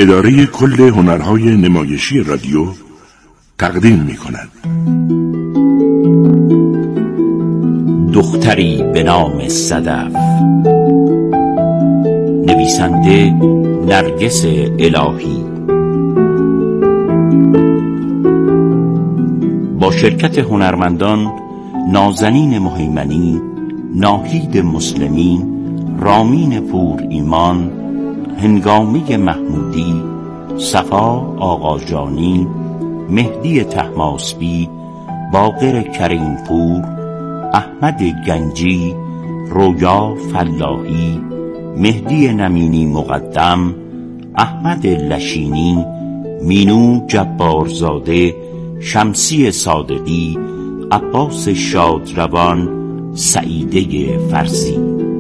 اداره کل هنرهای نمایشی رادیو تقدیم می‌کند. دختری به نام صدف، نویسنده نرگس الهی، با شرکت هنرمندان نازنین مهیمنی، ناهید مسلمی، رامین پور ایمان، هنگامی محمودی، صفا آقاجانی، مهدی طهماسبی، باقر کریمپور، احمد گنجی، رویا فلاحی، مهدی نمینی مقدم، احمد لشینی، مینو جبارزاده، شمسی صادقی، عباس شادروان، سعیده فرزی.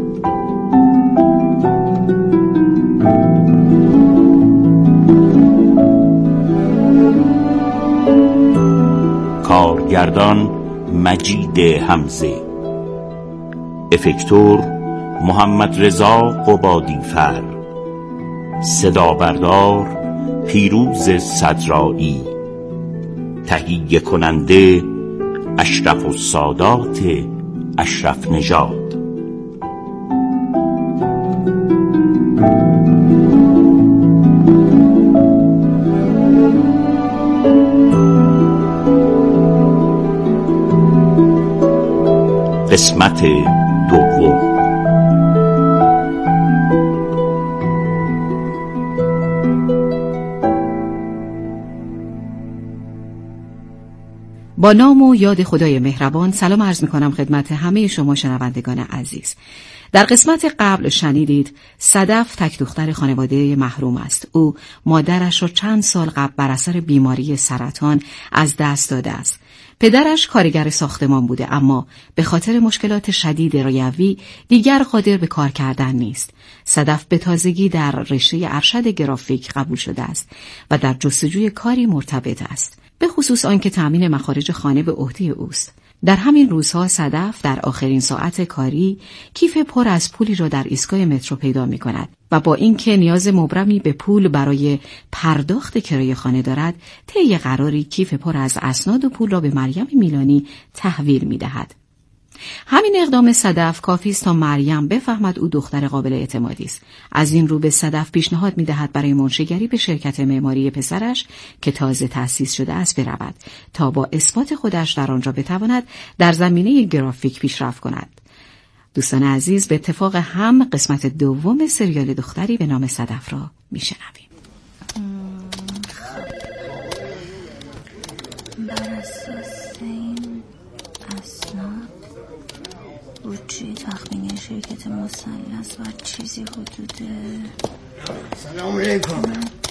کارگردان مجید حمزه، افکتور محمد رضا قبادیفر، صدا بردار پیروز صدرایی، تهیه کننده اشرف السادات اشرف نژاد. قسمت دوم. با نام و یاد خدای مهربان سلام عرض می‌کنم خدمت همه شما شنوندگان عزیز. در قسمت قبل شنیدید صدف تک دختر خانواده محروم است. او مادرش را چند سال قبل بر اثر بیماری سرطان از دست داده است. پدرش کارگر ساختمان بوده، اما به خاطر مشکلات شدید ریوی دیگر قادر به کار کردن نیست. صدف به تازگی در رشته ارشد گرافیک قبول شده است و در جستجوی کاری مرتبط است، به خصوص آنکه تأمین مخارج خانه به عهده اوست. در همین روزها صدف در آخرین ساعت کاری کیف پر از پولی را در ایستگاه مترو پیدا می کند و با اینکه نیاز مبرمی به پول برای پرداخت کرایه خانه دارد، طی قراری کیف پر از اسناد و پول را به مریم میلانی تحویل می دهد. همین اقدام صدف کافی است تا مریم بفهمد او دختر قابل اعتمادی است. از این رو به صدف پیشنهاد می‌دهد برای منشیگری به شرکت معماری پسرش که تازه تأسیس شده است برود تا با اثبات خودش در آنجا بتواند در زمینه گرافیک پیشرفت کند. دوستان عزیز، به اتفاق هم قسمت دوم سریال دختری به نام صدف را میشنویم. بودجه تخمینی شرکت مثلث و چیزی حدود. سلام علیکم.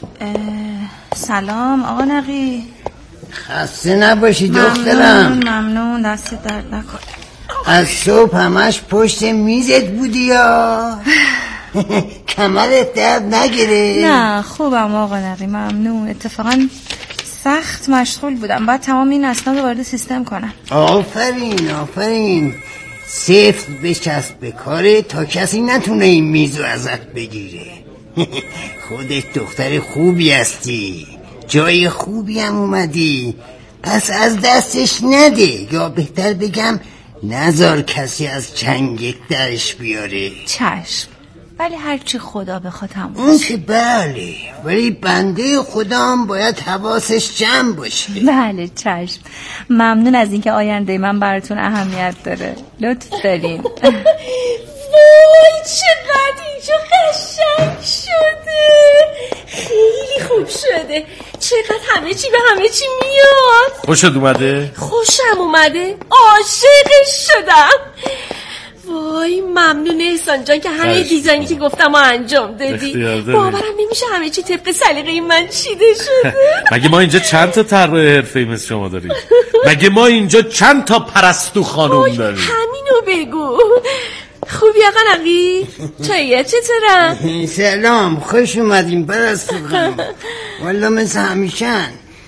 سلام آقا نقی. خسته نباشی دخترم. ممنون دست درد نکن. از صبح همش پشت میزت بودی یا کمرت درد نگیره؟ نه خوبم آقا نقی، ممنون. اتفاقا سخت مشغول بودم، بعد تمام این اسناد رو وارد سیستم کنم. آفرین سفت بچسب به کاره تا کسی نتونه این میزو ازت بگیره. خودت دختر خوبی هستی، جای خوبی هم اومدی، پس از دستش نده، یا بهتر بگم نذار کسی از چنگت درش بیاره. چشم، ولی هرچی خدا بخواد هم اون که بله، ولی بنده خدا هم باید حواسش جمع باشه. بله چشم. ممنون از اینکه آینده من براتون اهمیت داره، لطف دارین. وای چقدر اینجا قشنگ شده، خیلی خوب شده، چقدر همه چی به همه چی میاد. خوشت اومده؟ خوشم اومده، عاشقش شدم. وای ممنون احسان جان که همه دیزاینی که گفتم انجام دادی. باورم نمیشه همه چی طبق سلیقه من چیده شده. مگه ما اینجا چند تا طراح حرفه‌ای مثل شما داریم؟ مگه ما اینجا چند تا پرستو خانم داریم؟ همینو بگو. خوبی آقا نقی؟ چایه چطورم؟ سلام، خوش اومدیم پرستو خانم. والا مثل همیشن.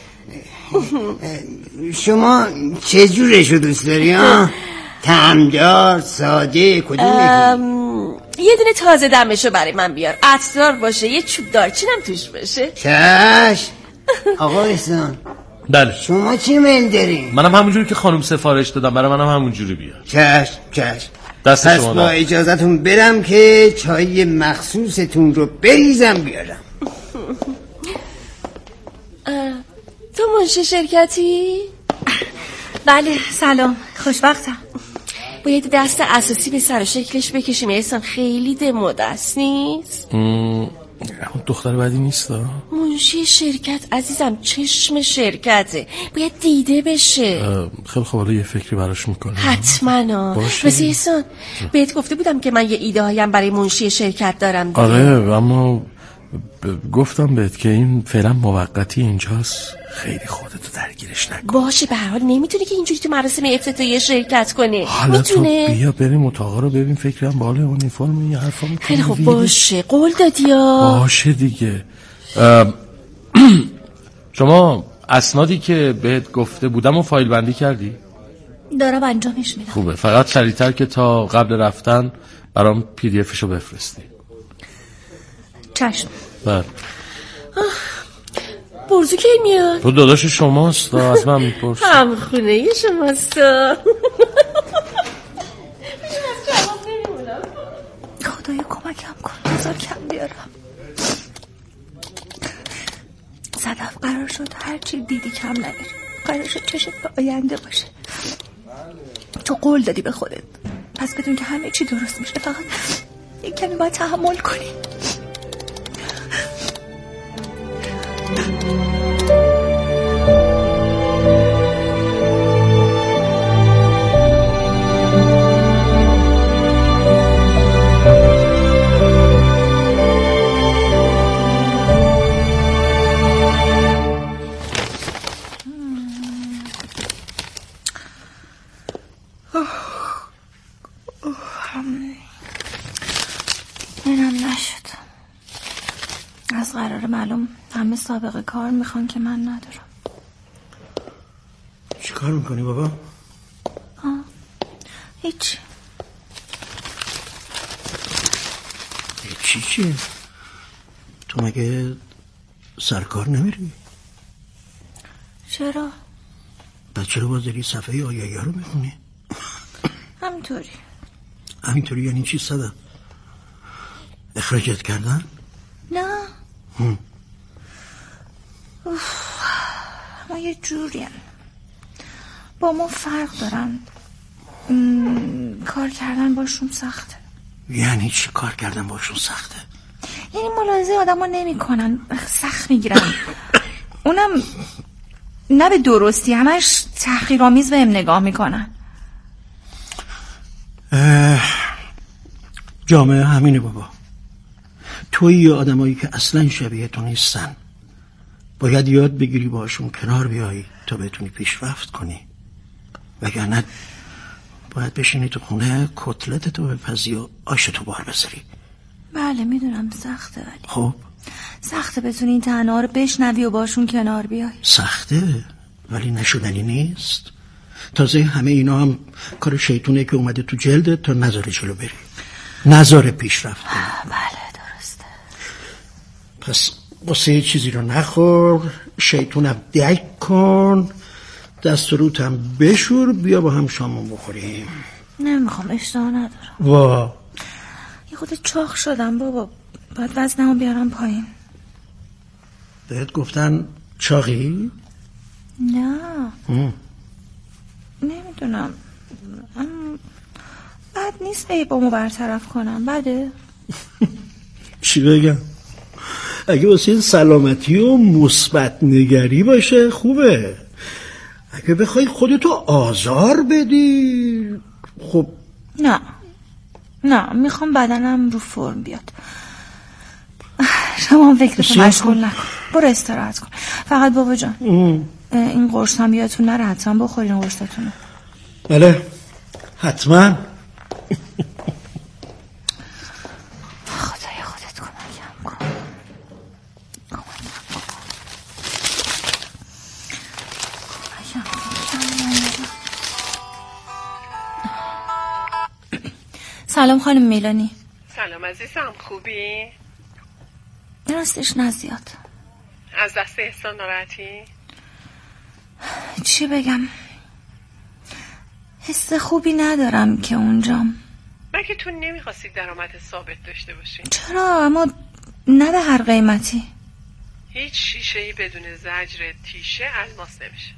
شما چه جورشو دوست داری ها؟ طعمدار، ساده، کدوم؟ یه دونه تازه دمشو برای من بیار، عطردار باشه، یه چوب دارچینم توش باشه. چشم. آقا احسان بله شما چی میل دارین؟ منم همونجوری که خانم سفارش دادم برای منم همونجوری بیار. چشم چشم. دست پس شما با اجازتون برم که چای مخصوصتون رو بریزم بیارم. تو منشی شرکتی؟ بله سلام، خوشبختم. باید دست اساسی به سر و شکلش بکشیم احسان، خیلی دمود است نیست؟ دختر بدی نیست منشی شرکت عزیزم، چشم شرکته، باید دیده بشه. خیلی خب حالا یه فکری براش میکنم. حتما. بس احسان بهت گفته بودم که من یه ایده هایم برای منشی شرکت دارم دیگه. آره اما گفتم بهت که این فعلا موقتی اینجاست، خیلی خودتو درگیرش نکن. باشه به هر حال نمیتونی که اینجوری تو مراسم افتتاحیه شرکت کنه. حالا میتونه؟ تو بیا بریم اتاقا رو ببین، فکرم بالا اونیفرم یه حرفا میکنه. خیلی خوب باشه، قول دادی یا؟ باشه دیگه. شما اسنادی که بهت گفته بودم و فایل بندی کردی؟ دارم انجامش میدم. خوبه، فقط سریعتر که تا قبل رفتن برام PDF شو بفرستی. چشم. بله. برزو کی میاد؟ تو داداش شماست، از من میپرس. هم خونه شماست. خدایا کمکم کن، بذار کم بیارم. صدف قرار شد هرچی دیدی کم نگیری، قرار شد چشت به آینده باشه. تو قول دادی به خودت، پس بدون که همه چی درست میشه، فقط یک کمی باید تحمل کنی. اینم نشد. از قرار معلوم همه سابقه کار میخوان که من ندارم. چی کار میکنی بابا؟ هیچ. چی؟ تو مگه سرکار نمیری؟ چرا؟ پس چرا باز داری صفحه آیایی رو میخونی؟ همینطوری یعنی چی صدف؟ اخراجت کردن؟ نه. ما یه جوریم، با ما فرق دارن، کار کردن باشون سخته. یعنی چی کار کردن باشون سخته؟ یعنی ملاحظه آدم ها نمی کنن، سخت میگیرن. اونم نه به درستی، همش تحقیرآمیز بهم نگاه میکنن. جامعه همینه بابا. توی آدمایی که اصلا شبیه تو نیستن، باید یاد بگیری باشون کنار بیایی تا بتونی پیشرفت کنی، وگرنه باید بشینی تو خونه کتلت تو بپزی و آشتو بار بذاری. بله میدونم سخته، ولی خب سخته بتونی این تنها رو بشنوی و باشون کنار بیای. سخته ولی نشدنی نیست. تازه همه اینا هم کار شیطونه که اومده تو جلدت تا نذاره جلو بری، نذاره پیشرفت کنی. بله درسته. پس واسه چیزی رو نخور، شیطونم دک کن، دست روت هم بشور، بیا با هم شامون بخوریم. نمیخوام، اشتها ندارم. وا یه خود چاق شدم بابا، باید وزنمو بیارم پایین. بهت گفتن چاقی؟ نه نمیدونم، بد نیست عیبامو برطرف کنم. بده؟ چی بگم؟ اگه واسه سلامتی و مثبت نگری باشه خوبه، اگه بخوای خودتو آزار بدی خب نه میخوام بدنم رو فرم بیاد. شما فکرتو مشغول نکن، برو استراحت کن. فقط بابا جان این قرص هم یادتون نره حتما بخورین قرصتونو. بله حتما. خدای خودت کمکم کن. سلام خانم میلانی. سلام عزیزم، خوبی؟ راستش نزیاد. از دست احسان ناراحتی؟ چی بگم؟ حس خوبی ندارم که اونجام. مگه تو نمیخواستی درآمد ثابت داشته باشی؟ چرا؟ اما نه به هر قیمتی. هیچ شیشه‌ای بدون زجر تیشه الماس نمیشه.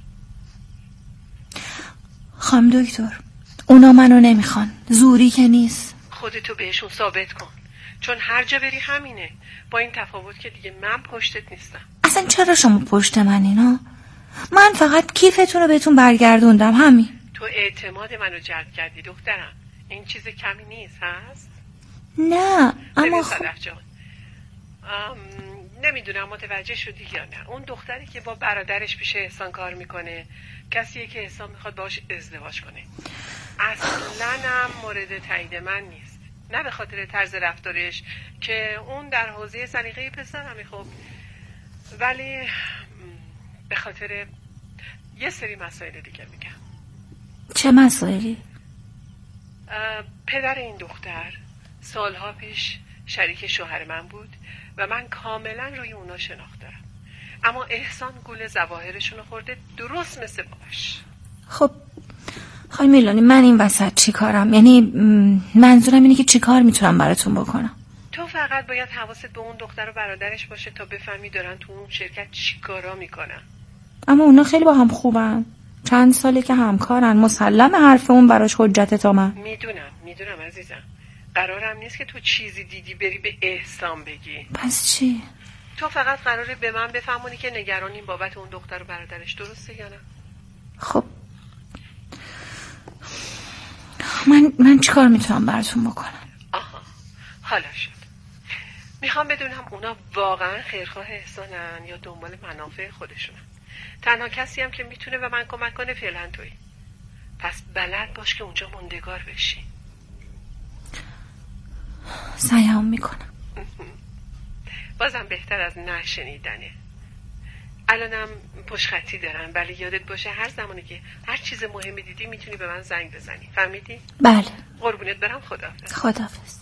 خانم دکتر، اونا منو نمیخوان، زوری که نیست. خودتو بهشون ثابت کن، چون هر جا بری همینه، با این تفاوت که دیگه من پشتت نیستم. اصلا چرا شما پشت من اینا؟ من فقط کیفتون رو بهتون برگردوندم، همین. تو اعتماد منو جلب کردی دخترم، این چیز کمی نیست هست؟ نه اما صدف جان، نمیدونم متوجه شدی یا نه، اون دختری که با برادرش پیش احسان کار میکنه کسیه که احسان میخواد باهاش ازدواج کنه. اصلا هم مورد تایید من نیست، نه به خاطر طرز رفتارش که اون در حوزه سلیقه پسرمه، خب، ولی به خاطر یه سری مسائل دیگه میگم. چه مسائلی؟ پدر این دختر سالها پیش شریک شوهر من بود و من کاملا روی اونا شناخت دارم، اما احسان گول ظواهرشون خورده درست مثل باباش. خب خانم میلانی، من این وسط چی کارم؟ یعنی منظورم اینه که چی کار میتونم براتون بکنم؟ تو فقط باید حواست به اون دختر و برادرش باشه تا بفهمی دارن تو اون شرکت چی کارا میکنن. اما اونا خیلی با هم خوبن، چند ساله که همکارن، مسلم حرف اون براش حجت تا من. میدونم عزیزم، قرارم نیست که تو چیزی دیدی بری به احسان بگی. پس چی؟ تو فقط قراره به من بفهمونی که نگرانیم بابت اون دختر و برادرش، درسته یا نه؟ خب من چیکار میتونم براتون بکنم؟ آها، حالا شد. میخوام بدونم اونا واقعا خیرخواه احسانن یا دنبال منافع خودشونن. تنها کسی هم که میتونه به من کمک کنه فعلا تویی، پس بلد باش که اونجا موندگار بشی. سعیم میکنم. بازم بهتر از نشنیدنه. الانم پشت خطی دارم، ولی یادت باشه هر زمانی که هر چیز مهمی دیدی میتونی به من زنگ بزنی، فهمیدی؟ بله. قربونت برم، خداحافظ. خداحافظ.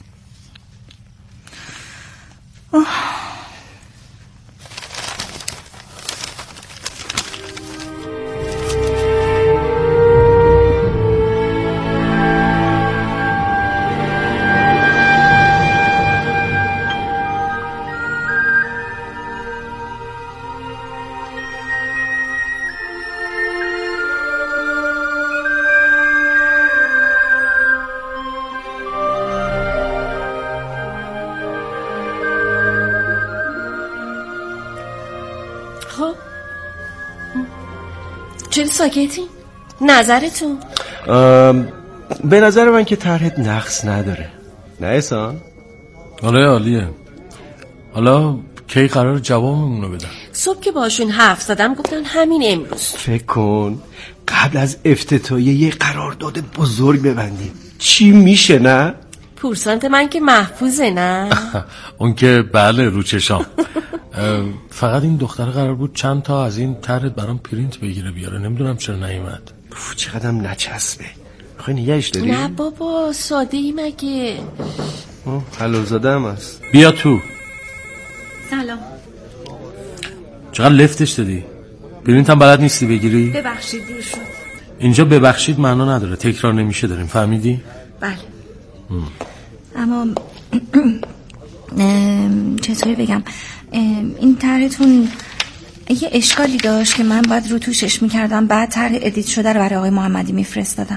چرا ساکتین؟ نظرتون؟ به نظر من که طرحت نقص نداره، نه احسان؟ آره عالیه. حالا کی قرار جوابمون رو بدن؟ صبح که باشون حرف زدم گفتن همین امروز. فکر کن قبل از افتتاحیه یه قرارداد بزرگ ببندیم، چی میشه نه؟ پورسانت من که محفوظه نه؟ اون که بله، رو چشام. فقط این دختر قرار بود چند تا از این طرحت برام پرینت بگیره بیاره، نمیدونم چرا نیومد. چقدرم نچسبه. میخوای نگهش داری؟ نه بابا، ساده ای مگه. حلال زاده هم هست. بیا تو. سلام. چقدر لفتش دادی؟ پرینت هم بلد نیستی بگیری؟ ببخشید دیر شد. اینجا ببخشید معنا نداره، تکرار نمیشه داریم، فهمیدی؟ بله. اما چطوری بگم، این طرحتون یه اشکالی داشت که من باید رو توشش میکردم، بعد طرح ادیت شده رو برای آقای محمدی میفرستادم.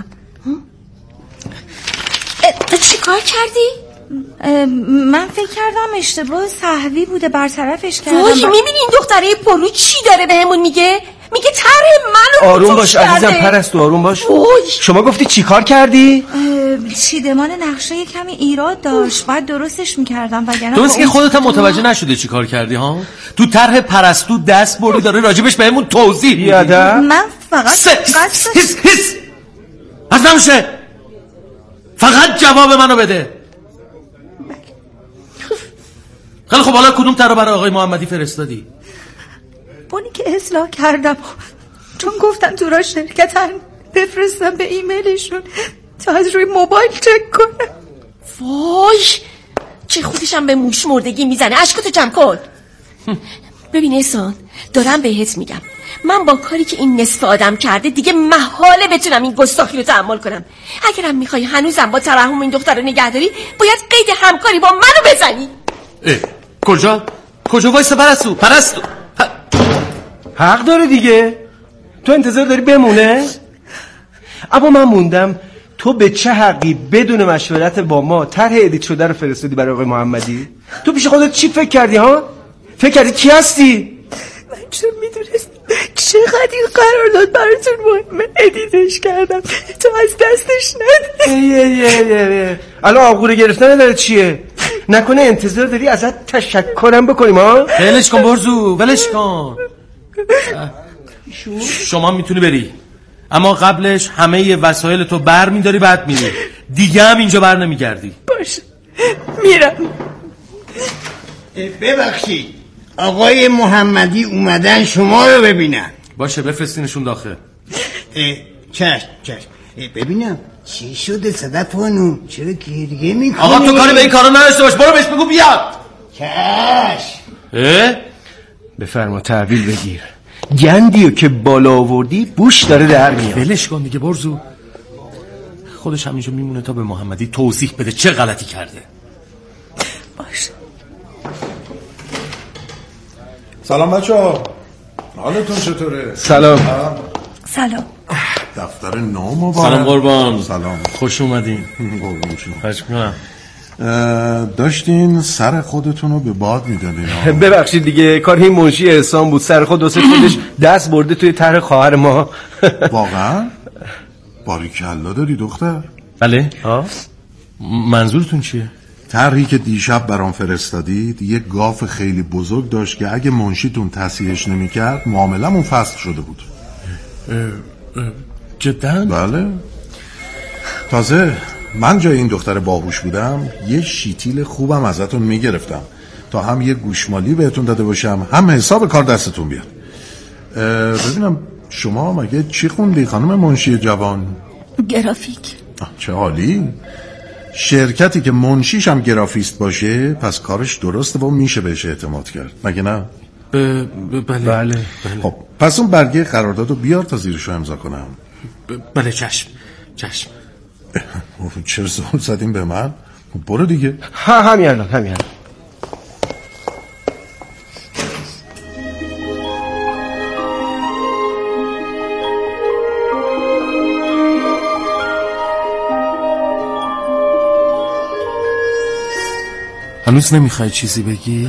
چی کار کردی؟ من فکر کردم اشتباه سهوی بوده، برطرفش کردم. وای میبینی این دختره پلو چی داره بهمون میگه؟ میگه طرح منو آروم باش عزیزم، پرستو آروم باش. شما گفتی چی کار کردی؟ چیدمان نقشه کمی ایراد داشت، باید درستش میکردم وگرنه درست که خودت هم متوجه نشده چی کار کردی ها؟ تو طرح پرستو دست بردی داره راجبش بهمون توضیح میده. من فقط هیس از نمیشه، فقط جواب منو بده. خیلی خب، حالا کدوم طرح برای آقای محمدی فرستادی؟ اونی که اصلاح کردم، چون گفتن تو را شرکتن بفرستم به ایمیلشون تا از روی موبایل چک کنم. وای بچه خودشم به موش مردگی میزنه. اشکاتو جمع کن. ببین احسان، دارم بهت میگم من با کاری که این نصف آدم کرده دیگه محاله بتونم این گستاخی رو تحمل کنم. اگرم میخوای هنوزم با ترحم این دختر رو نگهداری باید قید همکاری با منو بزنی. کجا وایسا پرستو حق داره دیگه. تو انتظار داری بمونه؟ اما من موندم تو به چه حقی بدون مشورت با ما طرح ادیت شده رو فرستادی برای آقای محمدی؟ تو پیش خودت چی فکر کردی ها؟ فکر کردی کی هستی؟ من چون میدونست چقدر این قرارداد براتون مهمه ادیتش کردم تو از دستش ندید. الان آقوره گرفتن نداره چیه؟ نکنه انتظار داری ازت تشکرم بکنیم ها؟ ولش کن برزو، ولش کن. شما میتونی بری، اما قبلش همه وسایل تو بر میداری بعد میری دیگه، هم اینجا بر نمیگردی. باشه میرم. ببخشید آقای محمدی اومدن شما رو ببینن. باشه بفرستینشون داخل. چشم. ببینم چی شده صدف خانوم؟ چرا گریه میکنی؟ آقا تو کاری به این کارا نداشته باش، برو بهش بگو بیاد. چشم. بفرما تحویل بگیر. گندیو که بالا آوردی بوش داره در میاد. ولش کن دیگه برزو، خودش همینجا میمونه تا به محمدی توضیح بده چه غلطی کرده. باشه. سلام بچه‌ها، حالتون چطوره؟ سلام. دفتر نو مبارک. سلام قربان. سلام، خوش اومدین. قربون شما. خوش می‌کنم. داشتین سر خودتون رو به باد میدادین. ببخشید دیگه، کار این منشی احسان بود، سر خودش دست برده توی طرح خواهر ما. واقعا؟ باریکلا داری دختر. بله. منظورتون چیه؟ طرحی که دیشب برام فرستادید یه گاف خیلی بزرگ داشت که اگه منشیتون تصحیحش نمی‌کرد معاملمون فسخ شده بود. جدا؟ بله. تازه من جای این دختر باهوش بودم یه شیتیل خوبم ازتون میگرفتم تا هم یه گوشمالی بهتون داده باشم هم حساب کار دستتون بیاد. ببینم شما مگه چی خوندی خانم منشی جوان؟ گرافیک. چه عالی. شرکتی که منشیش هم گرافیست باشه پس کارش درسته و میشه بهش اعتماد کرد، مگه نه؟ بله. خب پس اون برگه قراردادو بیار تا زیرشو امضا کنم. بله چشم. چرا زول زدیم به من؟ برو دیگه. همین الان. هنوز نمیخوای چیزی بگی؟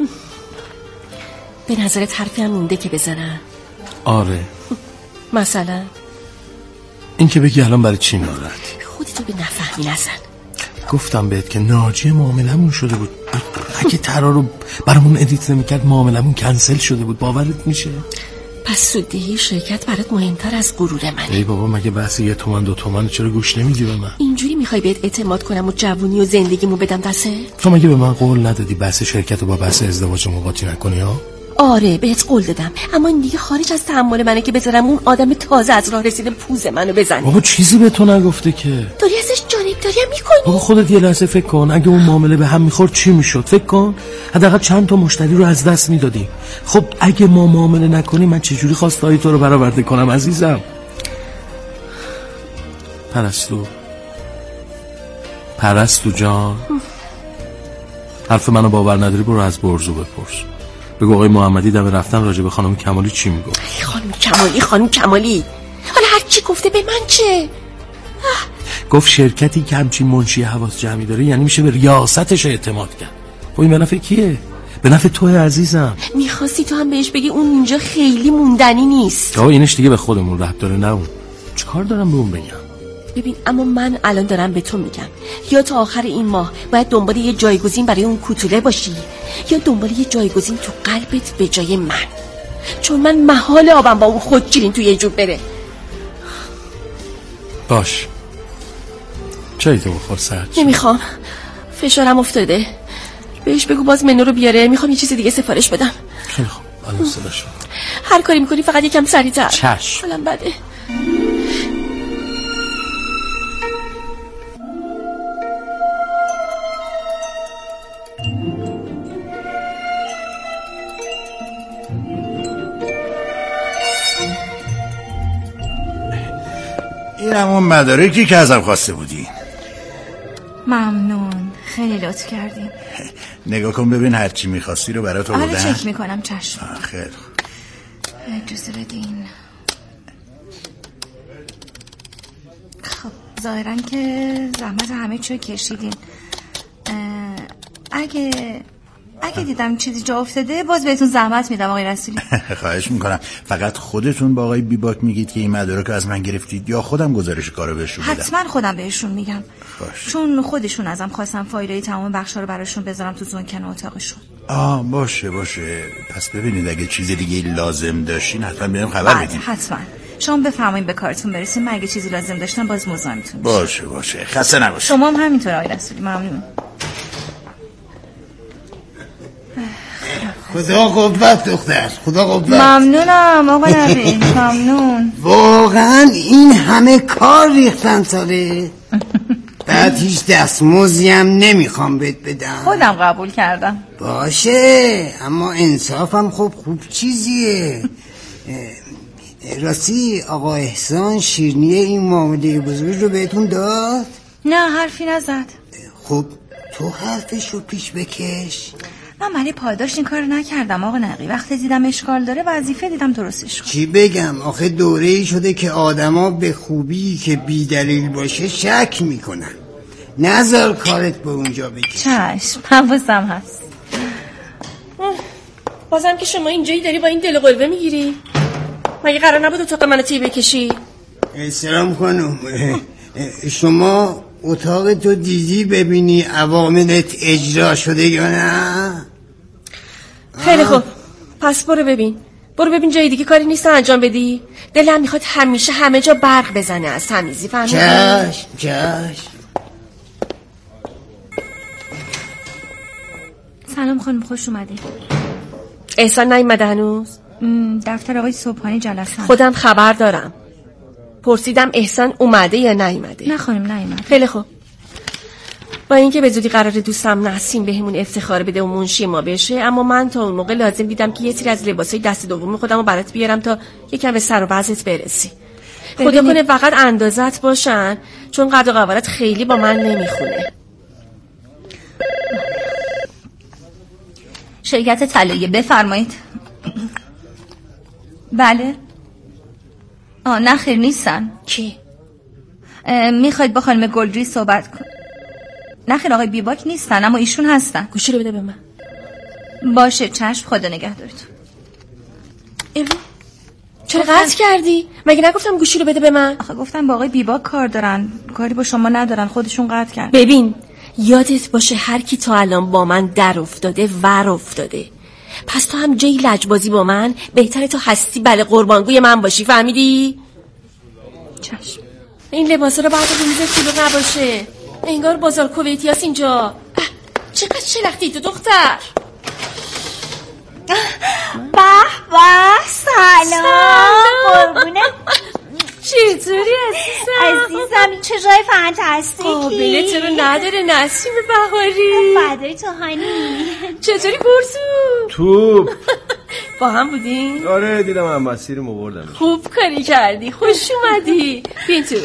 به نظرت حرفی هم مونده که بزنم؟ آره. مثلا؟ این که بگی الان برای چی ناراحتی؟ خودتو به نفهمی نزن. گفتم بهت که ناجی معاملمون شده بود، اگه طرح رو برامون ادیت نمی‌کرد معاملمون کنسل شده بود. باورت میشه؟ پس سوددهی شرکت برات مهمتر از غرور منه. ای بابا مگه بحث 1 تومن 2 تومن چرا گوش نمیدی به من؟ اینجوری میخوای بهت اعتماد کنم و جوونی و زندگیمو بدم دسته؟ تو مگه به من قول ندادی بحث شرکت رو با بحث ازدواج قاطی نکنی ها؟ آره بهت قول دادم، اما این دیگه خارج از تحمل منه که بذارم اون آدم تازه از راه رسیده پوز منو بزنه. بابا چیزی به تو نگفته که. داری ازش جانبداری هم میکنی؟ بابا خودت یه لحظه فکر کن اگه اون معامله به هم میخورد چی میشد؟ فکر کن حداقل چند تا مشتری رو از دست میدادیم. خب اگه ما معامله نکنیم من چجوری خواستای تو رو برآورده کنم عزیزم؟ پرستو جان، حرف منو باور نداری برو از برزو بپرس. بگو آقای محمدی دم رفتن راجع به خانم کمالی چی میگه؟ خانم کمالی حالا هر چی گفته به من چه؟ گفت شرکتی که همچین منشی حواس جمعی داره یعنی میشه به ریاستش اعتماد کرد. خب این به نفع کیه؟ به نفع توه عزیزم. میخواستی تو هم بهش بگی اون اینجا خیلی موندنی نیست. اینش دیگه به خودمون ربط داره نه اون. چیکار دارم به اون بگم؟ ببین اما من الان دارم به تو میگم یا تا آخر این ماه باید دنبال یه جایگزین برای اون کوتوله باشی یا دنبال یه جایگزین تو قلبت به جای من، چون من محال آبم با اون خودگیرین تو یه جور بره. باش چایی تو بخور سرچ. نمیخوام، فشارم افتاده. بهش بگو باز منو رو بیاره، میخوام یه چیز دیگه سفارش بدم. خیلی خوب الان صداش شد. هر کاری میکنی فقط یکم سریعتر. چشم. حالم بده. این همون مدارکی که ازم خواسته بودی. ممنون، خیلی لطف کردین. نگاه کن ببین هرچی میخواستی رو برات آوردم. آره چک میکنم. چشم. خیلی اجازه بدین. خب ظاهرا که زحمت همه چیو کشیدین. اگه دیدم چیزی جا افتاده باز بهتون زحمت میدم آقای رسولی. خواهش میکنم. فقط خودتون با آقای بیباک میگید که این مدارک از من گرفتید یا خودم گزارش کارو بهشون بدم؟ حتما خودم بهشون میگم. باشه. چون خودشون ازم خواستم فایلای تمام بخشا رو براشون بذارم تو زونکن اتاقشون. باشه. پس ببینید اگه چیز دیگه لازم داشتین حتما بهم خبر بدین. حتما. شما بفرمایید به کارتون برسید. من اگه چیزی لازم داشتم باز مزاحمتون میشم. باشه. خسته نباشید. شما هم همینطور آقای رسولی. ممنون. خدا قوت دختر، خدا قوت. ممنونم آقا نبی. ممنون. واقعا این همه کار ریختن ساله. بعد هیچ دستمزدی هم نمیخوام بهت بدم. خودم قبول کردم. باشه اما انصافم خب خوب چیزیه. راستی آقا احسان شیرینی این معامله بزرگ رو بهتون داد؟ نه حرفی نزد. خب تو حرفش رو پیش بکش. من ولی پاداش این کار نکردم آقا نقی. وقتی دیدم اشکال داره وظیفه دیدم درستش کنم. چی بگم آخه دوره‌ای شده که آدما به خوبی که بی دلیل باشه شک میکنن. نذار کارت به اونجا بکشه. چشم حواسم هست. بازم که شما اینجایی داری با این دل قلبه میگیری؟ مگه قرار نبود اتاق منو تی بکشی؟ سلام خانم. شما اتاق تو دیدی ببینی عواملت اجرا شده یا نه؟ خیلی خوب پس برو ببین جای دیگه کاری نیست انجام بدی. دلم میخواد همیشه همه جا برق بزنه از تمیزی. فهمیدی؟ چشم. سلام خانم خوش اومدی. احسان نیومده هنوز؟ دفتر آقای صبحانی جلسه. خودم خبر دارم. پرسیدم احسان اومده یا نیومده؟ نه خانم نیومده. خیلی خوب. با اینکه به زودی قرار دوستم نسیم بهمون افتخار بده و منشی ما بشه، اما من تا اون موقع لازم دیدم که یه سری از لباسای دست دوم خودمو برات بیارم تا یکم به سر و وضعت برسی. خدا کنه فقط اندازت باشن، چون قد و قوارت خیلی با من نمیخونه. شرکت طلاییه بفرمایید. بله. نه خیر نیستن. کی؟ میخواید با خانم گلجویی صحبت کن؟ نه خیر آقای بیباک نیستن اما ایشون هستن. گوشی رو بده به من. باشه چشم خدا نگهدارتون. چرا قطع کردی؟ مگه نگفتم گوشی رو بده به من؟ آخه گفتم با آقای بیباک کار دارن، کاری با شما ندارن، خودشون قطع کردن. ببین یادت باشه هر کی تا الان با من در افتاده ور افتاده. پس تو هم جای لجبازی با من بهتره تو هستی بله قربانگوی من باشی. فهمیدی؟ چشم. این لباسا رو بعد روز کلو نباشه. انگار بازار کویتی هست اینجا. چقدر شلختی تو دختر. به سلام قربونه. چطوری عزیزم چه جای فانتاستیکی. قابله تو رو نداره نسیم بهاری. فدای تو هانی. چطوری برسو؟ توپ با هم بودین؟ آره دیدم هم مسیرمو بردم. خوب کاری کردی خوش اومدی. بین تو.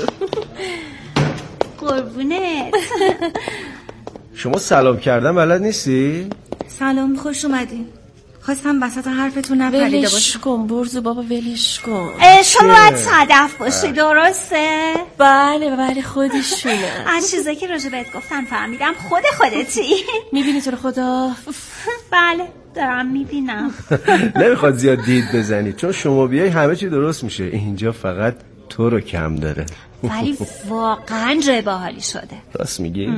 قربونه. شما سلام کردن بلد نیستی؟ سلام خوش اومدین. خواستم وسط حرفتون نپریده باشم. ولش کن برزو بابا ولش کن. شما باید صدف باشی درسته؟ بله خودشونه. از چیزایی که راجع بهت گفتن فهمیدم خودتی. میبینی تو رو خدا؟ بله دارم میبینم. نمیخواد زیاد دید بزنی چون شما بیای همه چی درست میشه. اینجا فقط تو رو کم داره. ولی واقعا جای باحالی شده. راست میگی؟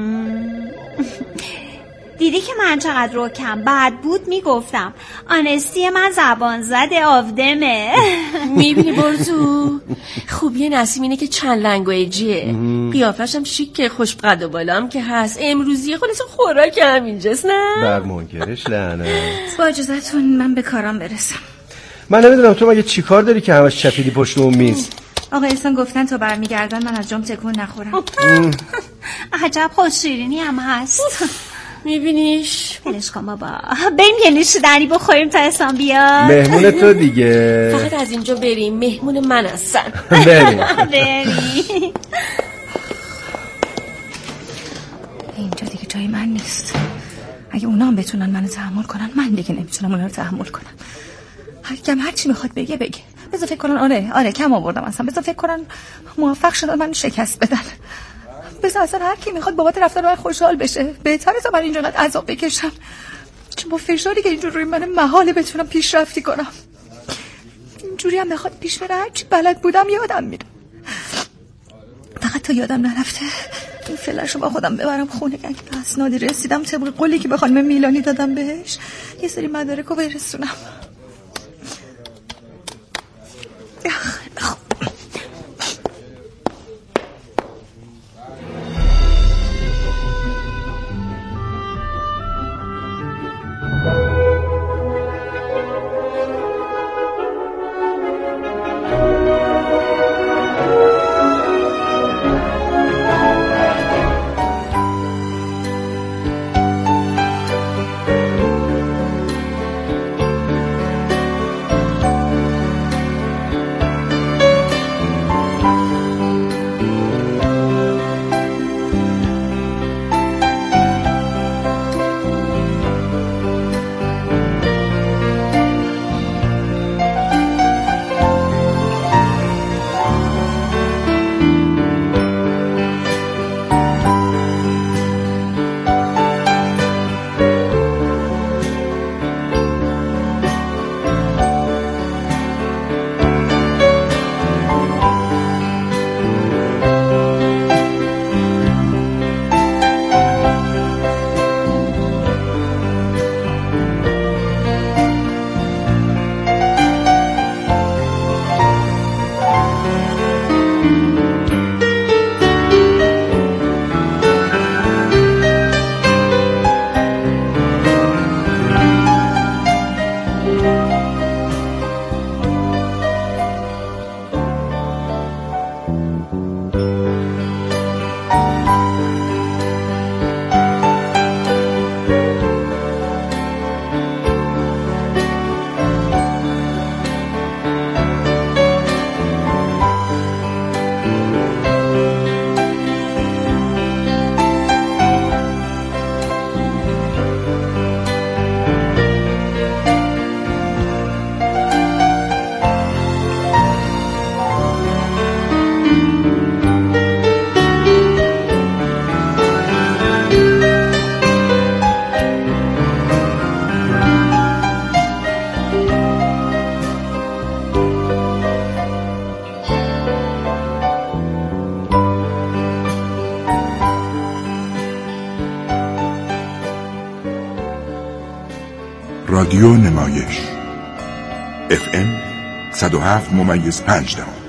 دیدی که من چقدر روکم بد بود میگفتم. آنستی من زبان زده آفدمه. میبینی برزو؟ خوبی نسیم اینه که چند لنگویجیه. قیافش هم شیکه خوش قد و بالا هم که هست. امروزی خودتون خوراک هم اینجاست نه؟ بر منکرش لعنت. با اجازهتون من به کارم برسم. من نمیدونم تو مگه چی کار داری که همش چپیدی پشت اون میز؟ آقا احسان گفتن تا برمیگردن من از جام تکون نخورم. عجب خوش شیرینی هم هست. میبینیش؟ بلش کن بابا، بریم یه نوشیدنی بخوریم تا احسان بیاد. مهمون تو دیگه. فقط از اینجا بریم، مهمون من هستن. بریم. اینجا دیگه جای من نیست. اگه اونا هم بتونن منو تحمل کنن، من دیگه نمیتونم اونا رو تحمل کنم. هر چی میخواد بگه. بذار فکر کنن آره کم آوردم اصلا. بذار فکر کنن موفق شدن من شکست بدن. بذار اصلا هر کی میخواد بابت رفتار من خوشحال بشه. بهتره تا من اینجوری عذاب بکشم. چون با فشاری که اینجور روی من محاله بتونم پیشرفتی کنم. اینجوری هم بخواد پیش بره هرچی بلد بودم یادم میره. فقط تا یادم نرفته این فلش رو با خودم ببرم خونه. اگه به اسنادی رسیدم طبق قولی که به خانم میلانی دادم بهش یه سری مدارک رو برسونم. رادیو نمایش FM 107.5